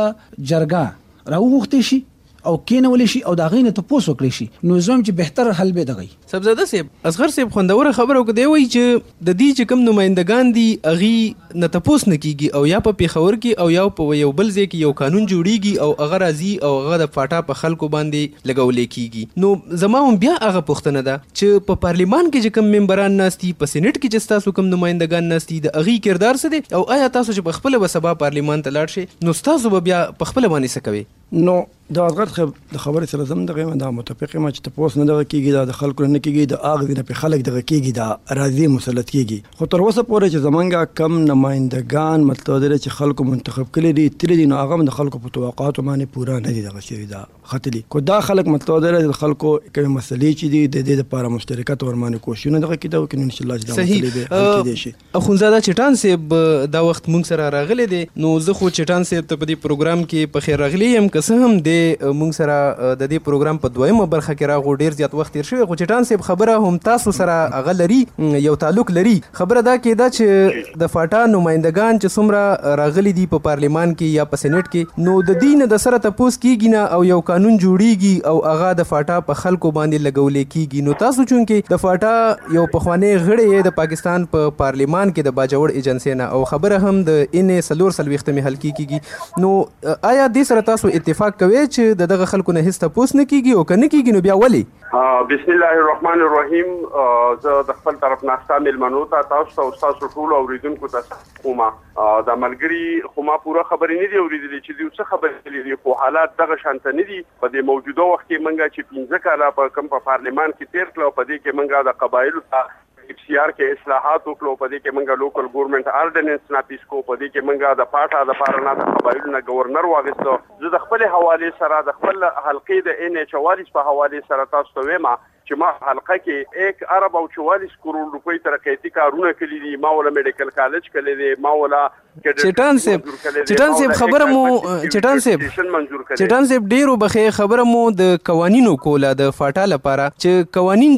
جرګه راوغختي شي او کینول شي او دا غینه ته پوس وکړي شي نو زوم چې بهتر حل به دغی سبزاده صاحب اصغر صاحب خوندوره خبره وکړي وای چې د دې چې کم نمائندگان دي اغي نه ته پوس نه کیږي او یا په پیښور کې او یا په یو بل ځای کې یو قانون جوړیږي او هغه راځي او هغه د فاټا په خلکو باندې لګولې کیږي نو زما هم بیا هغه پوښتنه ده چې په پارلیمان کې چې کم ممبران ناستي په سېنات کې چې تاسو کم نمائندگان ناستي د اغي کردار څه دي او آیا تاسو چې په خپل وسبا پارلیمان ته لاړ شئ نو تاسو بیا په خپل باندې څه کوي نو دا غلط د خبرې سره زم دغه دا متفق ما چې تاسو نه دغه کیږي دا د خلکو نه کیږي د اغه نه په خلک دغه کیږي دا راضي مسلط کیږي خو تر اوسه پورې چې زمونږه کم نمائندگان مطلب دی چې خلکو منتخب کړي دي تل دي نو هغه د خلکو په توقعاتو باندې پورا نه دي دغه شی دا خطلی کو دا خلک مطلب دی د خلکو کوم مسلې چې دي د دې لپاره مشترکات ورمانه کوشونه دغه کیدو کې ان شاء الله دا مسلې دي حل کیدي شي اخونزاده چټان صاحب دا وخت مونږ سره راغلي دي نو زه خو چټان صاحب ته په دې پروګرام کې په خیر راغلی يم که څه هم د مونږ سره د دې پروګرام په دویمه برخه کې راغو ډیر زیات وخت تیر شوی، خو چټان صاحب خبره هم تاسو سره هغه لري، یو تعلق لري. خبره دا کېده چې د فاټا نمائندگان چې څومره راغلي دي په پارلیمان کې یا په سېنات کې، نو د دې نه د سره تپوس کېږي نه او یو قانون جوړیږي او هغه د فاټا په خلکو باندې لګولې کېږي. نو تاسو چونکې د فاټا یو پخوانی غړی د پاکستان په پارلیمان کې د باجوړ ایجنسی نه او خبره هم د ان څلور څلوېښتمې حلقې کېږي، نو آیا دې سره تاسو اتفاق کوئ چې د دغه خلکو نه هیڅ تپوس نه کېږي او که نه کېږي نو بیا ولې؟ بسم الله الرحمن الرحیم. زه د خپل طرف نه ستا میلمنو ته، تاسو ته او ستاسو ټولو اورېدونکو ته کومه د ملګري خو ما پوره خبرې نه دي اورېدلې چې دوی څه خبرې دي، خو حالات دغه شانته نه دي. په دې موجوده وخت کې موږ چې پنځه کاله په کوم په پارلیمان کې تیر کړو، په دې کې موږ د قبایلو ته اف سی آر کې اصلاحات وکړو، په دې کې موږ لوکل ګورنمنت آرډیننس نافذ کړو، په دې کې موږ د پاټا د پاره نه د قبایلو نه گورنر واغستو. زه د خپل حواله سره د خپل حلقې د ان چوالیس په حواله سره تاسو ته وایم چې ما حلقه کې یک ارب او چوالیس کروڑ روپۍ ترقیتی کارونه کړي دي. ما ولا میډیکل کالج کړي دي، ما ولا چټان صاحب چټان صاحب خبره مو چټان صاحب چټان صاحب ډیرو بخې خبره مو د قوانینو کوله د فاټا لپاره چې قوانین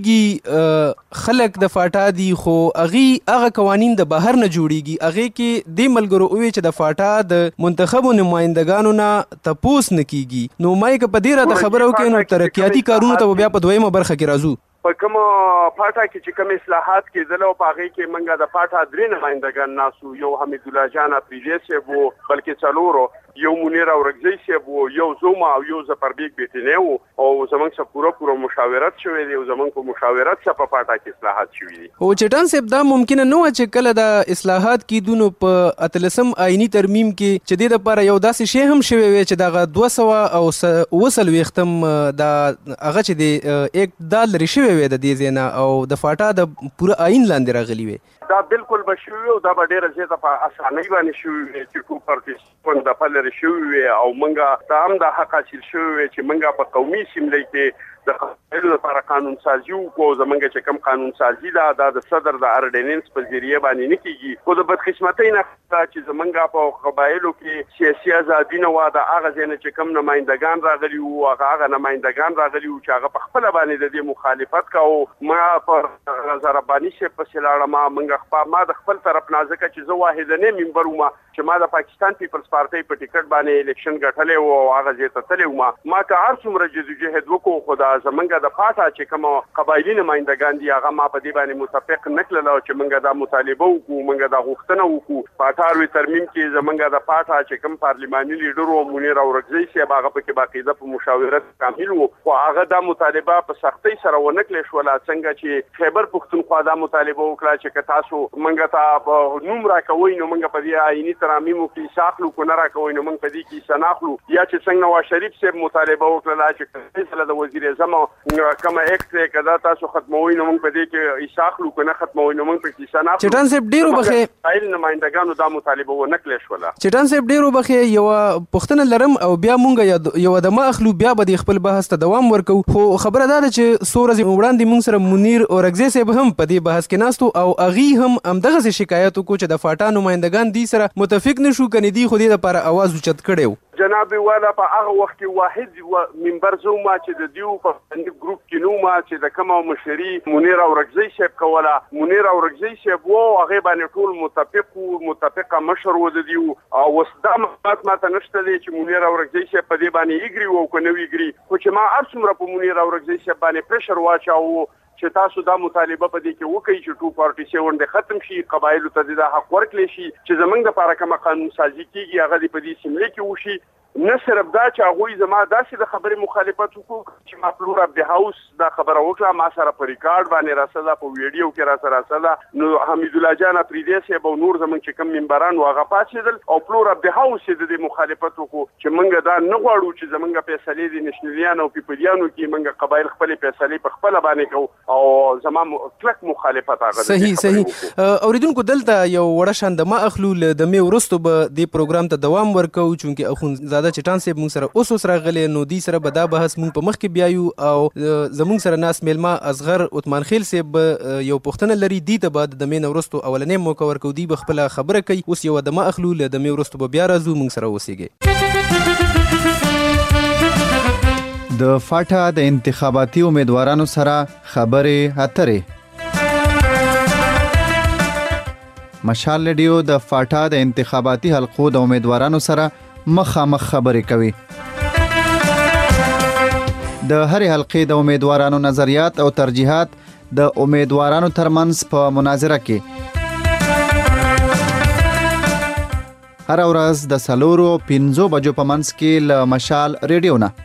جوړیږي، خلک د فاټا دي خو اغي هغه قوانین د بهر نه جوړیږي. اغه کې د ملګرو وی چې د فاټا د منتخبو نمائندگانو نه تپوس نه کیږي. نو مای که په ډیره د خبرو کې نو ترقیاتی کارونه ته بیا په دویمه برخه کې راځو. په کوم پاټا کې چې کوم اصلاحات کېدل او په هغه کې منګه د پاټا درې نمائندگان ناسو، یو حمید الله جان پریدیس وو، بلکې څلورو، یو منیر اورګزی صاحب وو، یو زوما او یو زپربیک بیتنه وو، او زمونږ سره پوره پوره مشاورت شوې دی او زمونږ په مشاورت سره په پاټا کې اصلاحات شوې دي. او چټان صاحب دا ممکن نه و چې کله د اصلاحات کیدونو په اتلسم آئینی ترمیم کې چې د لپاره یو داسې شی هم شوی وي چې دغه دوه سوه او وصل وختم دا هغه چې د یک دال لري شوی وي د دې زینا او د فاټا د پوره آئین لاندې راغلی وي. دا بالکل بشوي او دا به ډیره زیاته په اسانۍ باندې شوی چې ټول پارټیسپانټ د فلر شوی او منګه ته هم د حق حاصل شوی چې منګه په قومي سیملې کې د قانون لپاره قانون سازي او زمونږ چې کوم قانون سازي دا د صدر د اردیننس په ذریعہ باندې نه کیږي. خو د بدقسمتۍ نه چې زمونږ په قبایلو کې سیاسي ازادي نه و، د هغه ځای نه چې کوم نمائندگان راغلي وو، هغه نمائندگان راغلي وو چې هغه په خپل باندې د دې مخالفت کاوه. ما په زربانی شه په سلاړه ما منګه خپل ما د خپل طرف نازکه چې زه واحدنه منبر وم چې ما د پاکستان پیپلز پارټي په ټیکټ باندې الیکشن ګټلې وو او هغه ځای ته تللی وم. ما که هر څومره جدوجهد وکړو خو دا زمونږ د پاټا چې کوم قبایلی نمائندگان دي هغه ما په دې باندې متفق نکړل چې موږ دا مطالبه وکړو، موږ دا غوښتنه وکړو. پاټاروي ترمیم کې زمونږ د پاټا چې کوم پارلیماني لیډر او منیر اورګزی صاحب هغه په کې باقاعده په مشاورت کامل وو، خو هغه دا مطالبه په سختۍ سره ونکړل شو. څنګه چې خیبر پښتونخوا دا مطالبه وکړه چې تاسو موږ ته نوم راکوي نو موږ په دې آئینی ترامیم کې ساخلو کو نه راکوي نو موږ په دې کې سناخلو، یا چې څنګه نواز شریف صاحب مطالبه وکړه چې فیصله د وزیر اعظم کوم ایکټ کدا تاسو ختموي نو موږ په دې کې ایساخلو کو نه ختموي نو موږ په کې سناخلو. چټان صاحب ډیرو بخې فایل نمائندگانو دا مطالبه ونکړل شو. چټان صاحب ډیرو بخې یو پښتنه لرم او بیا مونږ یو د ما اخلو بیا به خپل بحث ته دوام ورکو. خو خبره ده چې سورز وړاندې مونږ سره منیر اورګزی صاحب هم په دې بحث کې ناستو او اغي هم همدغه شکایت وکړو چې د فاټا نمائندگان دي سره متفق نشو کني دي خو دې لپاره आवाज اوچت کړو. جناب والا په هغه وخت کې واحد منبر زوما چې د دیو په ګروپ کې نو ما چې د کومه مشري منیر اورګزی صاحب کوله، منیر اورګزی صاحب وو هغه باندې ټول متفق وو، متفقه مشر و د دیو او وسدا مات ماته نشته دی چې منیر اورګزی صاحب په دې باندې یګري وو کو نو یګري. خو چې ما ارڅومره په منیر اورګزی صاحب باندې پریشر واچاو چې تاسو دا مطالبه په دې کې وکړئ چې ټو پارټي سیونډ ختم شي، قبایلو ته د حق ورکړي شي چې زمونږ د لپاره کوم قانون سازي کیږي هغه په دې سیملې کې وشي. نه صرف دا چې هغوی زما داسې د خبرې مخالفت وکړو چې ما فلور اف د هاوس دا خبره وکړه، ما سره په ریکارډ باندې راسله، په ویډیو کې را سره راسله. نو حمید الله جان پریدیس او نور زمونږ چې کوم منبران هغه پاتېدل او فلور اف د هاوس د دې مخالفت وکړو چې موږ دا نه غواړو چې زمونږ فیصلې د نشنلیانو او پیپلیانو کې موږ قبایل خپل فیصلې په خپل باندې کوو او زما کلک مخالفت هغه. صحیح صحیح. اوریدونکو دلته یو وړه شان د ما اخلو د مې ورستو به د پروګرام ته دوام ورکو چونکه اخون دا چټان صاحب مونږ سره اوس اوس راغلی نو دی سره به دا بحث مونږ په مخ کې بیایو او زمونږ سره ناس میلمه اصغر عثمان خیل صاحب یو پوښتنه لري، دی ته بعد د مې وروستو اولنې موقع ورکو، دی به خپله خبره کوي. اوس یو د ما اخلو له د مې وروستو به بیا راځو، مونږ سره اوسیږئ. د فاټا د انتخاباتي امیدوارانو سره خبرې اترې مشال رادیو د فاټا د انتخاباتي حلقو د امیدوارانو سره مخامخ خبرې کوي. د هرې حلقې د امیدوارانو نظریات او ترجیحات د امیدوارانو ترمنځ په مناظره کې هر ورځ د څلورو پنځو بجو په منځ کې له مشال رادیو نه.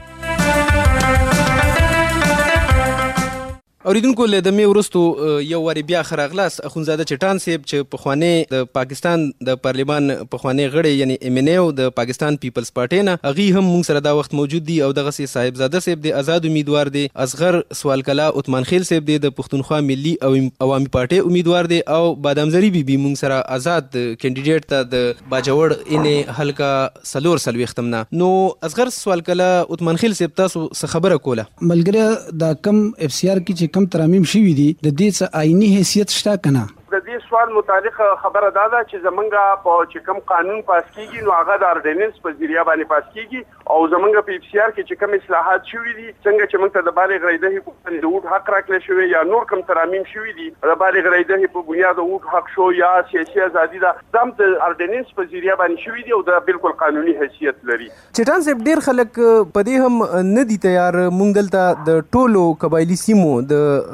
اوریدونکو له دمه ورستو یو وری بیا خراغلاس اخونزاده چټان صاحب چې پخوانی د پاکستان د پارلیمان پخوانی غړی یعنی ایم ان او د پاکستان پیپلز پارټي نه اغي هم موږ سره دا وخت موجود دي او دغه سي صاحبزاده صاحب د آزاد امیدوار دي. اصغر سوال کلا عثمان خیل صاحب د پښتونخوا ملي او عوامي پارټي امیدوار دي او بادامزری بي بي موږ سره آزاد کینډیډیټ ته د باجوړ ان هلکا سلور سلوي ختمنا. نو اصغر سوال کلا عثمان خیل صاحب تاسو څه خبره کوله ملګری دا کم اف سی آر کې کم ترامیم شوي دي د دې څه آئینی حیثیت شته کنه؟ د دې سوال متعلق خبره دا ده چې زمونږ په چې کوم قانون پاس کیږي نو هغه د اردیننس په ذریعہ باندې پاس کیږي او زمونږ په اف سی آر کې چې کوم اصلاحات شوي دي څنګه چې موږ ته د بالغ رایده حقوق د ووټ حق راکړل شوی یا نور کوم ترامیم شوي دي د بالغ رایده په بنیاد د ووټ حق شو یا سیاسي ازادي ده دم د اردیننس په ذریعہ باندې شوي دي او دا بالکل قانوني حیثیت لري. چټان صاحب ډیر خلک په دې هم نه دي تیار مونږ دلته د ټولو قبایلی سیمو د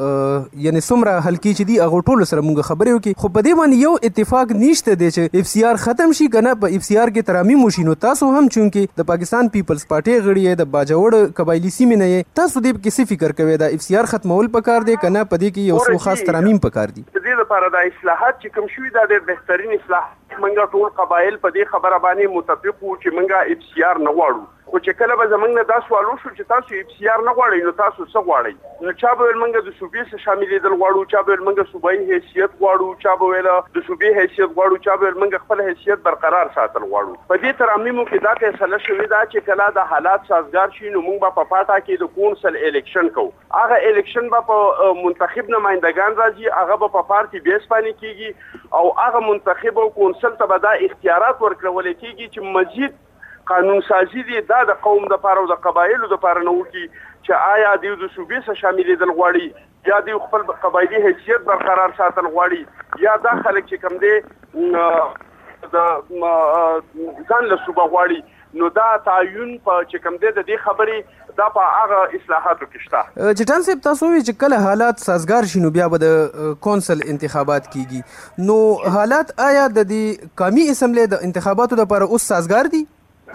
یعنی څومره حلقې چې دي هغه ټولو سره مونږ خبرې وکړي خو په دې باندې یو اتفاق نشته دی چې اف سی آر ختم شي کنه په اف سی آر کې ترامیم وشي. نو تاسو هم چونکې د پاکستان پیپلز پارټي غړي د باجوړ قبایلی سیمې نه تاسو دې کې څه فکر کوئ دا اف سی آر ختمول پکار دی کنه په دې کې یو څو خاص ترامیم پکار دي؟ د دې لپاره د اصلاحات چې کوم شوي دا ډېر بهترین اصلاح منګه ټول قبایل په دې خبره باندې متفق وو چې منګه اف سی آر نه غواړو خو چې کله به زمونږ نه دا سوال وشو چې تاسو اف سی آر نه غواړئ نو تاسو څه غواړئ نو چا به ویل منګه د صوبې سره شاملېدل غواړو چا به ویل منګه صوبایي حیثیت غواړو چا به ویل د صوبې حیثیت غواړو چا به ویل منګه خپل حیثیت برقرار ساتل غواړو. په دې ترامیمو کې دا فیصله شوې ده چې کله د حالات سازګار شي نو موږ به په پاټا کې د کونسل الیکشن کوو. هغه الیکشن به په منتخب نمائندگان راځي هغه به په پارټي بیس باندې کیږي او هغه منتخب او کونسل ته به دا اختیارات ورکړل کیږي چې مزید قانون سازی دی دا د قوم د پاره او د قبایلو د پاره نو کی چې آیا د صوبې سره شاملېدل غواړي یا د خپل قبایلی حیثیت برقرار ساتل غواړي یا دا خلک چې کم دی د ځان له صوبه غواړي نو دا تعین په چې کم دی د دې خبرې دا په هغه اصلاحاتو کې شته. چټان صاحب تاسو وی چې کله حالات سازګار شي نو بیا به د کونسل انتخابات کیږي نو حالات آیا د دې قومي اسمبلی د انتخاباتو لپاره اوس سازګار دي؟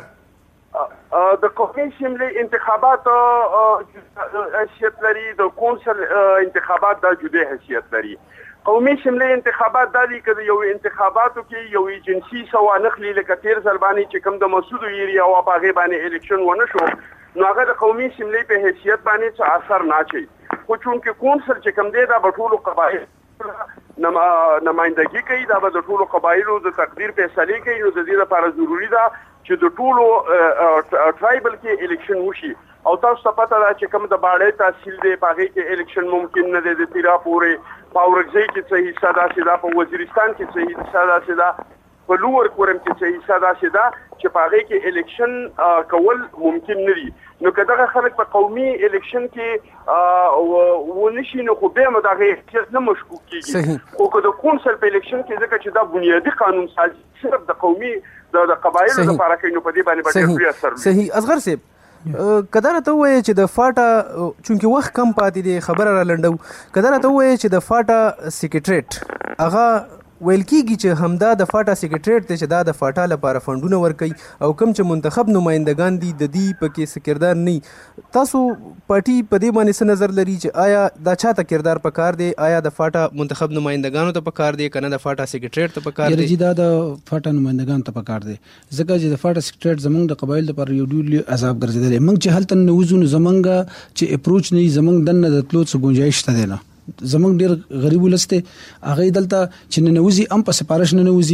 د قومي اسمبلی انتخابات حیثیت لري د کونسل انتخابات دا جدا حیثیت لري. قومي اسمبلی انتخابات دا دي چې یو انتخاباتو کې یو ایجنسی سوانخلی لکه تیر ځل باندې چې کوم د مسعود ایریا او هغه باندې الیکشن ونه شو نو هغه د قومي اسمبلی په حیثیت باندې څه اثر نه چي خو چونکه کونسل چې کوم دی دا په ټولو قبایل نمائندګي کوي دا به د ټولو قبایلو د تقدیر فیصله کوي نو د دې لپاره ضروری ده چې د ټولو ټرایبل کې الیکشن وشي او تاسو ته پته ده چې کوم د باړې تحصیل دی پاغې کې الیکشن ممکن نه دی د تیرا پورې پاورګځي کې څه حصہ ده چې دا په وزیرستان کې څه حصہ ده چې دا په لوور کورم کې څه حصہ ده چې دا چې پاغې کې الیکشن کول ممکن نه دی نو که دغه خلک په قومي الیکشن کې ونشي نو خو به مدغه احتیاط نه مشکوک کیږي خو که د کونسل په الیکشن کې ځکه چې دا بنیادی قانون سازي صرف د قومي د قبایلو لپاره کوي نو په دې باندې ډېر لوی اثر لري. صحیح. اصغر صاحب کدار ته وایي چې د فاټا چونکی وخت کم پاتې دی خبره را لنډو کدار ته وایي چې د فاټا سیکریټریټ هغه ویل کیږي چې همدا د فاټا سیکریټریټ ته چې دا د فاټا لپاره فندونه ورکوي او کوم چې منتخب نمائندگان دي د دې پکې څه کردار نه تاسو پارټي په دې باندې څه نظر لري چې آیا دا چاته کردار پکار دی آیا د فاټا منتخب نمائندگانو ته پکار دی کنه د فاټا سیکریټریټ ته پکار دی؟ دا د فاټا نمائندگانو ته پکار دی ځکه چې د فاټا سیکریټریټ زمونږ د قبایل لپاره یو ډېر عذاب ګرځیدل موږ چې هلته نوځو زمونږ چې اپروچ نه زمونږ دنه د تلو څه گنجائش شته نه زمونږ ډېر غریب ولسته هغه دلته چې ننوځي ام په سپارښت ننوځي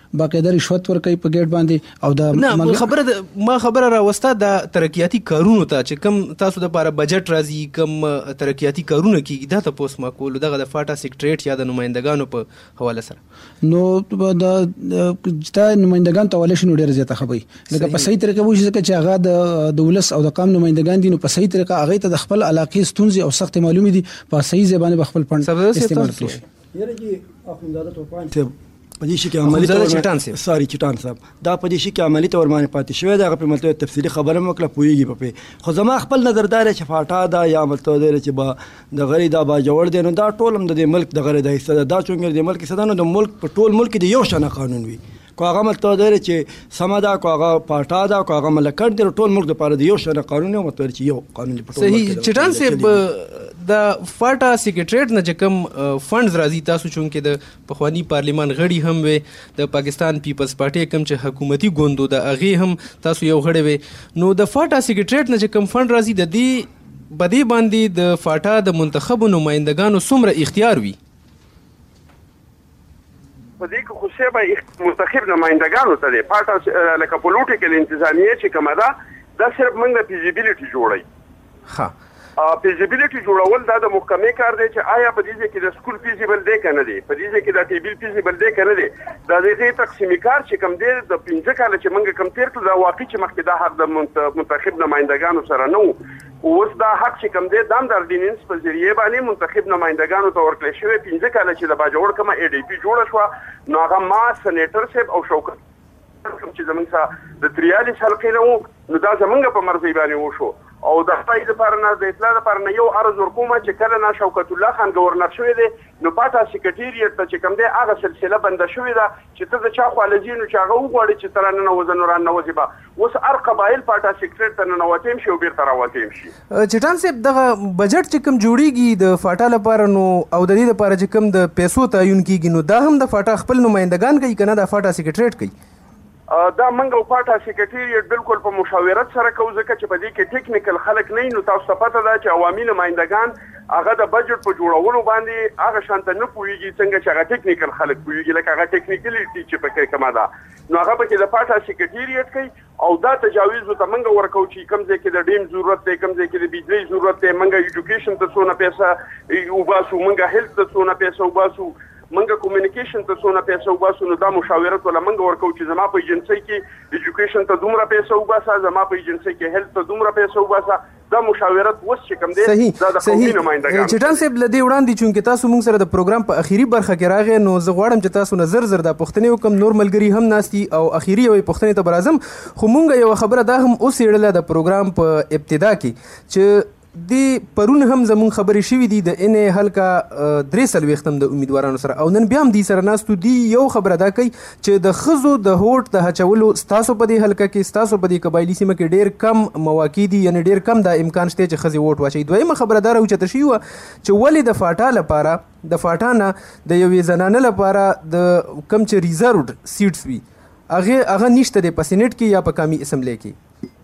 باقاعده رشوت ورکوي په ګیټ باندې او د نه خبره ما خبره راوسته د ترقیاتي کارونو ته چې کم تاسو د لپاره بجټ راځي کم ترقیاتي کارونه کیږي دا تاسو ما کول دغه د فاټا سیکریټریټ یا د نمائندګانو په حواله سره نو د تا نمائندګان ته ولې شنو ډیر زیاته خبري لکه په صحیح طریقه وایي چې هغه د دولت او د قوم نمائندګان دي نو په صحیح طریقه هغه ته د خپل علاقې ستونزې او سخت معلومي دي په صحیح ځبانه بخپل پند استعمال کړي یره جی اخوندزاده توپان ته پدې شي کې عملی تور ساري چټان صاحب دا پدې شي کې عملی تور باندې پاتې شوی دا په ملته تفصیلی خبره مکله پويږي په خو زما خپل نظردار چې فاټا دا یا ملته دی چې با د غری دا با جوړ دی نو دا ټول هم د ملک د غری د حصہ دا چونګر د ملک حصہ نه د ملک په ټول ملک دی یو شنه قانون وي کو هغه ملته دی چې سمدا کو هغه فاټا دا کو هغه ملکړ دی ټول ملک د پاره دی یو شنه قانون او مطلب چې یو قانون په ټول ملک صحیح چټان صاحب د فاټا سیکریټریټ نه چې کوم فندز راځي تاسو چونکې د پخوانی پارلیمان غړي هم وي د پاکستان پیپلز پارټي کوم چې حکومتي ګوندو د اغه هم تاسو یو غړي وي نو د فاټا سیکریټریټ نه چې کوم فند راځي د دې بدی باندې د فاټا د منتخب نمائندګانو څومره اختیار وي په دې کې خو څه منتخب نمائندګانو ته دی فاټا لکه پولیټیکل انتظامیه چې کومه ده دا صرف موږ د فیزیبিলিټي جوړی ها فیزیبিলিټي جوړول دا د محکمې کار دی چې آیا په دې کې د سکول فیزیبل دی کنه دی په دې کې د ټیبل فیزیبل دی کنه دی دا د دې تقسیمي کار چې کوم دی د پنځه کال چې موږ کم تیر کړ دا واقعي چې مخکې دا حق د منتخب نمائندګانو سره نه وو اوس دا حق چې کوم دی د اردیننس په ذریعه باندې منتخب نمائندګانو ته ورکړل شوی پنځه کال چې د باجوړ کومه ای ډی پی جوړه شو نو هغه ما سېنیټر صاحب او شوکت کوم چې زمونږ سره د تریالیس حلقې نه وو نو دا زمونږ په مرضی باندې وشو او د خپل لپاره نه د اطلاع لپاره نه یو عرض ورکوم چې کله نه شوکت الله خان گورنر شوی دی نو پاتا سیکریټریټ ته چې کوم دی هغه سلسله بند شوې ده چې ته د چا خالجینو چې هغه وغواړي چې تر نن وزن وران نه وځي با اوس ار قبایل پاتا سیکریټ ته نه وتیم شي او بیرته راوتیم شي چټان صاحب دغه بجټ چې کوم جوړیږي د فاټا لپاره نو او د دې لپاره چې کوم د پیسو تعین کیږي نو دا هم د فاټا خپل نمائندګان کوي کنه د فاټا سیکریټریټ کوي دا منګو فاټا سیکریټریټ بالکل په مشاورت سره کوي ځکه چې په دې کې ټیکنیکل خلک نه نو تاسو پته ده چې عوامي نمائندګان هغه د بجټ په جوړولو باندې هغه شانته نه پوهیږي څنګه چې هغه ټیکنیکل خلک پوهیږي لکه هغه ټیکنیکلیټي چې پکې کومه ده نو هغه پکې د فاټا سیکریټریټ کوي او دا تجاویز ته منګو ورکو چې کوم ځای کې د ډیم ضرورت دی کوم ځای کې د بجلی ضرورت دی منګو ایجوکیشن ته څونه پیسې او باسو منګو هیلث ته څونه پیسې او باسو منګه کمیونیکیشن ته څونه پیسې وباسو نو دا مشاورت ولا منګه ورکو چې زما په ایجنسی کې ایجوکیشن ته دومره پیسې وباسه زما په ایجنسی کې هیلث ته دومره پیسې وباسه دا مشاورت وس چې کوم دی دا د قومي نمائندګانو چټان صاحب لدی وړاندې چونکې تاسو موږ سره د پروګرام په اخیری برخه کې راغی نو زه غواړم چې تاسو نظر زر د پښتني حکم نور ملګری هم ناستي او اخیری یو پښتني ته برازم خو مونږ یو خبره دا هم اوس یړله د پروګرام په ابتدا کې چې دی پرون هم زمون خبرې شوې دي د ان هلکا درې سلويختم د امیدوارانو سره او نن بیا هم دي سره ناستو دي یو خبره دا کوي چې د خزو د هوټ د هچولو ستاسو په دې هلکا کې ستاسو په دې قبایلی سیمه کې ډیر کم مواقع دي یعنی ډیر کم د امکان شته چې خزي ووټ واچي دویمه خبره دا راوچته شي چې ولې د فاټا لپاره د فاټا نه د یوې زنانه لپاره د کم چې ریزرved سیټس وي هغه هغه نشته د پسینټ کې یا په قومي اسمبلی کې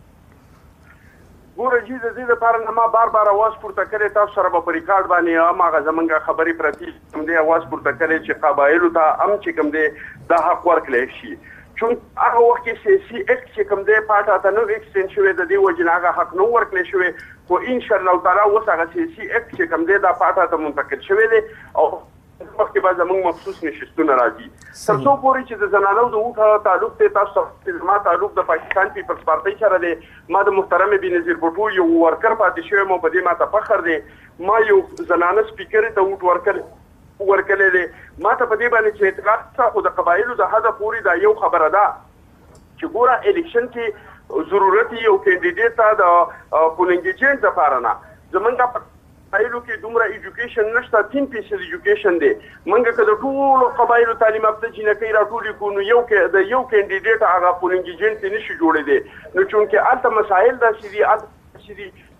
ګوره چې د دې لپاره نه ما بار بار आवाज پورته کړی تاسو سره په ریکارډ باندې هغه زمونږه خبرې پرتی کوم دی आवाज پورته کړی چې قبایلو ته هم چې کوم دی د حق ورکړل شي چون هغه وخت کې سیاسي اکټ چې کوم دی پاټا ته نو ایکسټند شوی د دې وجه هغه حق نو ورکړل شوی خو ان شاء الله تعالی اوس هغه سیاسي اکټ چې کوم دی دا پاټا ته منتقل شوی دی او وخت به زموږ مخصوص نشستونه راځي تر څو پورې چې د زنانو د وټه تعلق ته تاسو ته ما تعلق د پاکستان پیپلز پارټي سره دی ما د محترم بنظیر بوټو یو ورکر پاتې شوی مو په دې ما ته فخر دی ما یو زنانه سپیکر ته وټ ورکر ورکلې دی ما ته په دې باندې چې اعتراض څخه د قبایلو د هدا پوری دا یو خبره ده چې ګوره الیکشن کې ضرورت یو کینډیډیټ ته د پولینګ ایجنټ لپاره نه زمونږ قبایلو کې دومره ایجوکیشن نشته تین فیصد ایجوکیشن دی منګه که د ټولو قبایلو تعلیم یافته جنکۍ راټولې کړو نو یو کې د یو کینډیډیټ هغه پولینګ ایجنټ نشي جوړېدی نو چونکې هلته مسایل داسې دي هلته داسې دي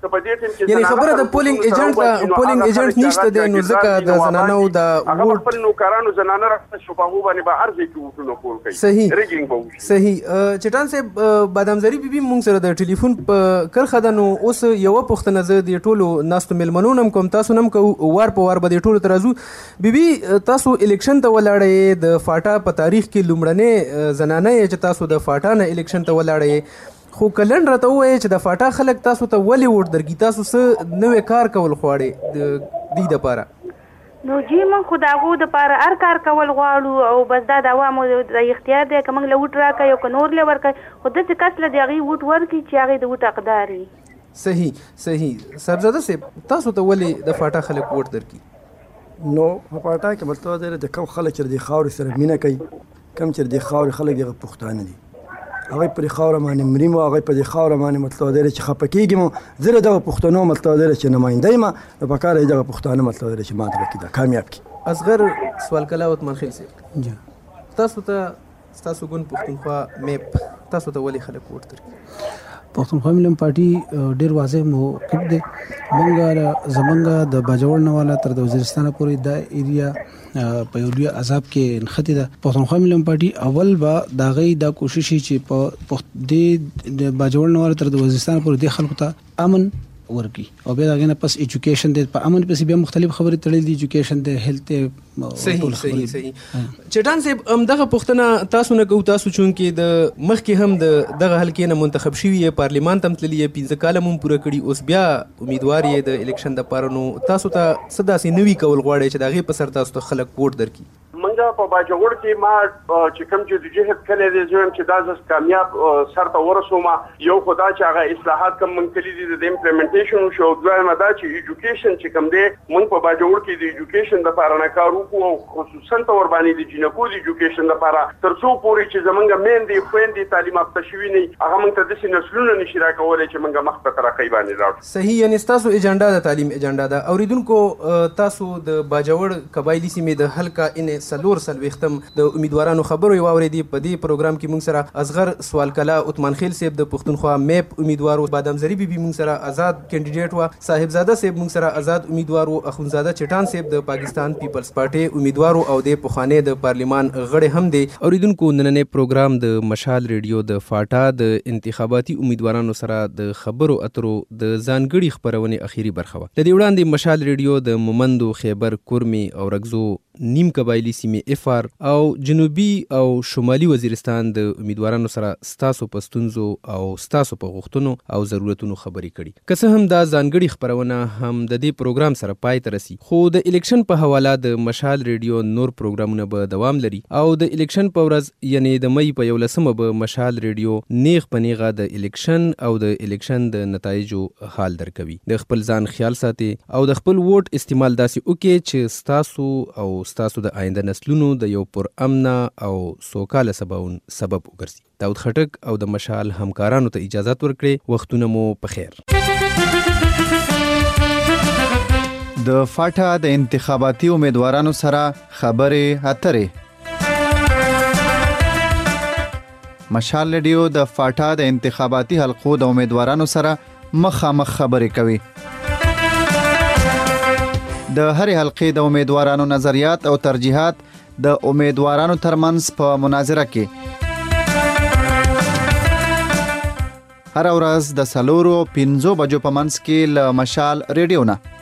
په دې ټیم کې یعنی خبره د پولینګ ایجنټ د پولینګ ایجنټ نشته د نو ځکه د زنانو د هغه خپل نوکرانو زنانه راځي شو په هغه باندې به ارزي کې وټونه کول کوي صحیح ریګینګ به صحیح چټان صاحب بادامزری بیبي مونږ سره د ټلیفون په کرخه ده نو اوس یو پوښتنه زه د ټولو ناستو ملمنو نم کوم تاسو نم کو وار په وار به د ټولو ترازو بیبي تاسو الیکشن ته ولاړې د فاټا په تاریخ کې لومړنۍ زنانه چې تاسو د فاټا نه الیکشن ته ولاړې خو کلن راته وایي چې د فاټا خلک تاسو ته ولې ووټ درکړي تاسو څه نوې کار کول غواړئ د دې دپاره نو جی موږ خو د هغو دپاره هر کار کول غواړو او بس دا د عوامو د اختیار دی که موږ له ووټ راکوي او که نور له ورکوي خو داسې کس له د هغې ووټ ورکړي چې هغې د ووټ حقدار وي صحیح صحیح صاحبزاده صاحب تاسو ته ولې د فاټا خلک ووټ درکړي نو په فاټا کې مطلب دی د کوم خلک چې د خاورې سره مینه کوي کوم چې د خاورې خلک دغه پښتانه دي هغه پر خاور باندې مریم هغه پر خاور باندې مطلب دی چې خپکیږم زره د پښتنو مطلب دی چې نمائنده ما په کار یې د پښتانه مطلب دی چې ماته کې دا کامیاب کی اصغر سوال کلاوت منخیل صاحب جی تاسو ته تاسو ګون پښتونخوا میپ تاسو ته ولې خلک ووټ درکړي پښتونخوا ملي پارټي ډیر واضح موقف دی مونږ زمونږ د باجوړ نه والا تر د وزیرستان پورې د ایریا په یو لوی عذاب کې نښتې ده پښتونخوا ملي پارټي اول به د هغې دا کوشش چې په دې د باجوړ نه والا تر د وزیرستان پورې دې خلکو ته امن ورکی او بیا دغه نه پس ایجوکیشن د په امن پسې بیا مختلف خبرې تړلې دي ایجوکیشن د هیلث صحیح صحیح صحیح چټان صاحب هم دغه پوښتنه تاسو نه کوو تاسو چون کې د مخکې هم د دغه حلقې نه منتخب شوي یې پارلیمان ته هم تللي یې پنځه کاله هم پوره کړي اوس بیا امیدوار یې د الیکشن دپاره نو تاسو ته څه داسې نوي کول غواړئ چې د هغې په سر تاسو ته خلک ووټ درکړي منګه په باجوړ کې ما چې کوم چې د جهاد کله دې زویم چې دا ز کامیاب سر ته ورسوم یو خدا چې هغه اصلاحات کوم من کلی دي د امپلیمنټیشن شو دویم دا چې ایجوکیشن چې کوم دی مونږ په باجوړ کې د ایجوکیشن لپاره نه کار وکړو او خصوصا تور باندې د جنکو د ایجوکیشن لپاره ترڅو پورې چې زمونږ مین دی خويندې تعلیم یافته شوي نه هغه مونږ ته د نسلونو نشي راکولای چې مونږ مخ ته ترقی باندې راوړو صحیح یعنی تاسو ایجنډا د تعلیم ایجنډا ده اوریدونکو تاسو د باجوړ قبایلی سیمې د حلقه ان سلور سلوختم د امیدوارانو خبرو یو اوریدي په دې پروګرام کې مونږ سره اصغر سوال کلا عثمان خیل صاحب د پښتونخوا میپ امیدوار او بادامزری بیبي مونږ سره آزاد کینډیډیټ و صاحبزاده صاحب مونږ سره آزاد امیدوار او اخونزاده چټان صاحب د پاکستان پیپلز پارټي امیدوار او د پوخانه د پارلیمان غړي هم دي اوریدونکو نننې پروګرام د مشال ریډیو د فاټا د انتخاباتي امیدوارانو سره د خبرو اترو د ځانګړي خبرونه اخیری برخه و د دې وړاندې مشال ریډیو د مومندو خیبر کورمي او رګزو نیم قبایلی سیمې افار او جنوبي او شمالي وزیرستان د امیدوارانو سره ستاسو په ستونزو او ستاسو په غوښتنو او ضرورتونو خبرې کړي که څه هم دا ځانګړي خبرونه هم د دې پروګرام سره پای ته رسي خو د الیکشن په حواله د مشال ریډیو نور پروګرامونه به دوام لري او د الیکشن په ورځ یعنی د مئی په یولسمه به مشال ریډیو نیغ په نیغه د الیکشن او د الیکشن د نتایجو حال درکوي د خپل ځان خیال ساتي او د خپل ووټ استعمال داسې وکړي چې ستاسو او ستاسو د آینده نسلونو د یو پر امنه او سوکاله سباون سبب وګرځي داود خټک او د مشال همکارانو ته اجازه ورکړي وختونه مو په خیر د فاټا د انتخاباتي امیدوارانو سره خبرې اترې مشال ریډیو د فاټا د انتخاباتي حلقو د امیدوارانو سره مخامخ خبرې کوي د هرې حلقې د امیدوارانو نظریات او ترجیحات د امیدوارانو ترمنځ په مناظره کې هر ورځ د سلورو پنځو بجو په منځ کې له مشال ریډیو نه